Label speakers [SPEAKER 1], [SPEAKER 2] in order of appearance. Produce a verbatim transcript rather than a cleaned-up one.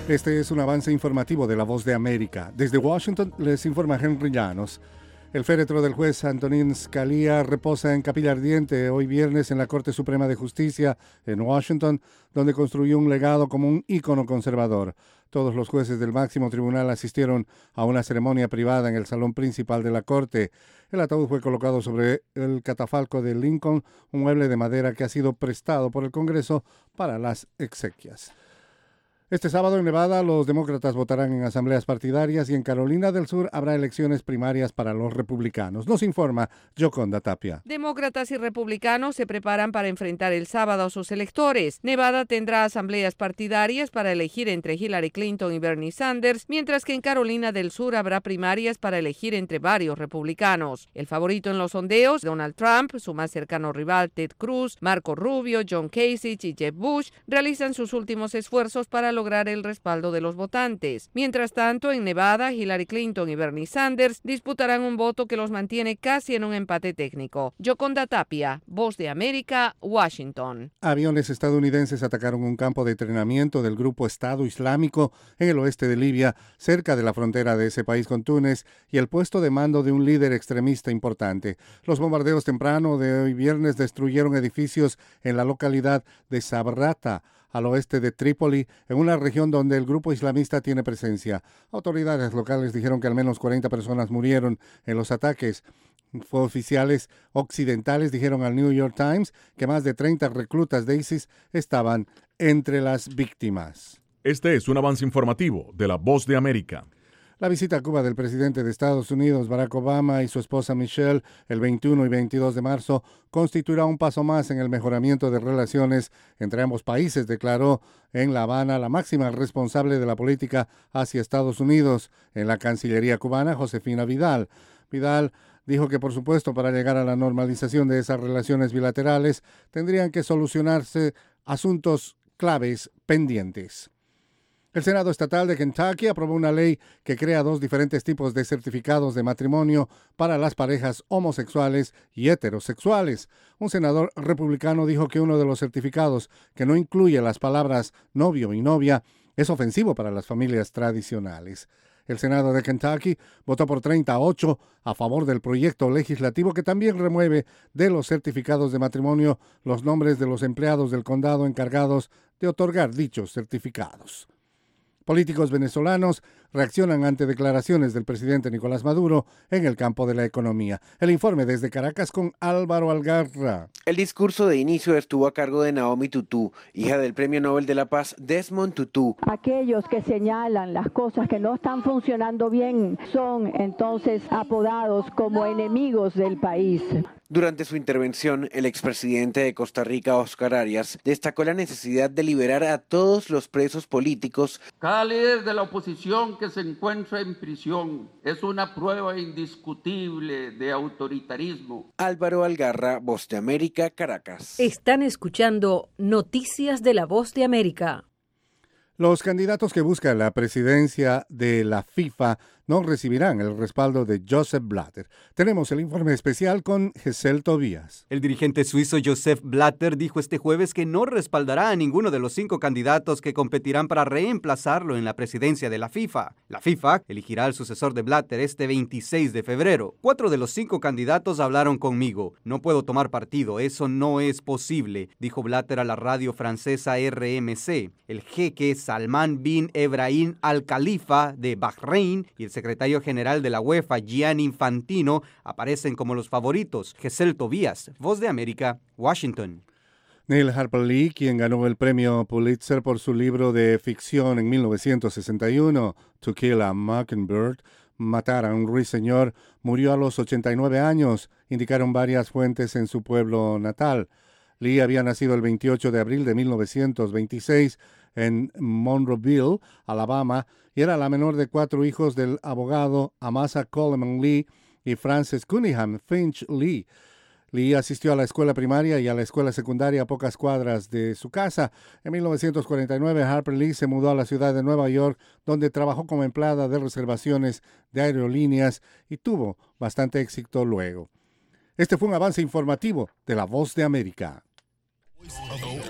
[SPEAKER 1] Este es un avance informativo de La Voz de América. Desde Washington les informa Henry Llanos. El féretro del juez Antonin Scalia reposa en capilla ardiente hoy viernes en la Corte Suprema de Justicia en Washington, donde construyó un legado como un ícono conservador. Todos los jueces del máximo tribunal asistieron a una ceremonia privada en el salón principal de la Corte. El ataúd fue colocado sobre el catafalco de Lincoln, un mueble de madera que ha sido prestado por el Congreso para las exequias. Este sábado en Nevada los demócratas votarán en asambleas partidarias y en Carolina del Sur habrá elecciones primarias para los republicanos. Nos informa Yoconda Tapia.
[SPEAKER 2] Demócratas y republicanos se preparan para enfrentar el sábado a sus electores. Nevada tendrá asambleas partidarias para elegir entre Hillary Clinton y Bernie Sanders, mientras que en Carolina del Sur habrá primarias para elegir entre varios republicanos. El favorito en los sondeos, Donald Trump, su más cercano rival Ted Cruz, Marco Rubio, John Kasich y Jeb Bush realizan sus últimos esfuerzos para lograr el respaldo de los votantes. Mientras tanto, en Nevada, Hillary Clinton y Bernie Sanders disputarán un voto que los mantiene casi en un empate técnico. Yoconda Tapia, Voz de América, Washington.
[SPEAKER 1] Aviones estadounidenses atacaron un campo de entrenamiento del grupo Estado Islámico en el oeste de Libia, cerca de la frontera de ese país con Túnez, y el puesto de mando de un líder extremista importante. Los bombardeos temprano de hoy viernes destruyeron edificios en la localidad de Sabrata, al oeste de Trípoli, en una región donde el grupo islamista tiene presencia. Autoridades locales dijeron que al menos cuarenta personas murieron en los ataques. Oficiales occidentales dijeron al New York Times que más de treinta reclutas de ISIS estaban entre las víctimas.
[SPEAKER 3] Este es un avance informativo de La Voz de América.
[SPEAKER 1] La visita a Cuba del presidente de Estados Unidos, Barack Obama, y su esposa Michelle, el veintiuno y veintidós de marzo, constituirá un paso más en el mejoramiento de relaciones entre ambos países, declaró en La Habana la máxima responsable de la política hacia Estados Unidos en la Cancillería cubana, Josefina Vidal. Vidal dijo que, por supuesto, para llegar a la normalización de esas relaciones bilaterales, tendrían que solucionarse asuntos claves pendientes. El Senado Estatal de Kentucky aprobó una ley que crea dos diferentes tipos de certificados de matrimonio para las parejas homosexuales y heterosexuales. Un senador republicano dijo que uno de los certificados, que no incluye las palabras novio y novia, es ofensivo para las familias tradicionales. El Senado de Kentucky votó por treinta a ocho a favor del proyecto legislativo que también remueve de los certificados de matrimonio los nombres de los empleados del condado encargados de otorgar dichos certificados. Políticos venezolanos reaccionan ante declaraciones del presidente Nicolás Maduro en el campo de la economía. El informe desde Caracas con Álvaro Algarra.
[SPEAKER 4] El discurso de inicio estuvo a cargo de Naomi Tutú, hija del Premio Nobel de la Paz Desmond Tutu.
[SPEAKER 5] Aquellos que señalan las cosas que no están funcionando bien son entonces apodados como enemigos del país.
[SPEAKER 4] Durante su intervención, el expresidente de Costa Rica, Oscar Arias, destacó la necesidad de liberar a todos los presos políticos.
[SPEAKER 6] Cada líder de la oposición que se encuentra en prisión es una prueba indiscutible de autoritarismo.
[SPEAKER 4] Álvaro Algarra, Voz de América, Caracas.
[SPEAKER 7] Están escuchando Noticias de la Voz de América.
[SPEAKER 1] Los candidatos que buscan la presidencia de la FIFA no recibirán el respaldo de Joseph Blatter. Tenemos el informe especial con Gesell Tobías.
[SPEAKER 8] El dirigente suizo Joseph Blatter dijo este jueves que no respaldará a ninguno de los cinco candidatos que competirán para reemplazarlo en la presidencia de la FIFA. La FIFA elegirá al sucesor de Blatter este veintiséis de febrero. Cuatro de los cinco candidatos hablaron conmigo. No puedo tomar partido, eso no es posible, dijo Blatter a la radio francesa R M C. El jeque Salman bin Ebrahim Al Khalifa de Bahrein y el secretario general de la UEFA, Gianni Infantino, aparecen como los favoritos. Gesell Tobías, Voz de América, Washington.
[SPEAKER 1] Neil Harper Lee, quien ganó el premio Pulitzer por su libro de ficción en mil novecientos sesenta y uno, To Kill a Mockingbird, Matar a un ruiseñor, murió a los ochenta y nueve años, indicaron varias fuentes en su pueblo natal. Lee había nacido el veintiocho de abril de mil novecientos veintiséis en Monroeville, Alabama, y era la menor de cuatro hijos del abogado Amasa Coleman Lee y Frances Cunningham Finch Lee. Lee asistió a la escuela primaria y a la escuela secundaria a pocas cuadras de su casa. En mil novecientos cuarenta y nueve, Harper Lee se mudó a la ciudad de Nueva York, donde trabajó como empleada de reservaciones de aerolíneas y tuvo bastante éxito luego. Este fue un avance informativo de La Voz de América.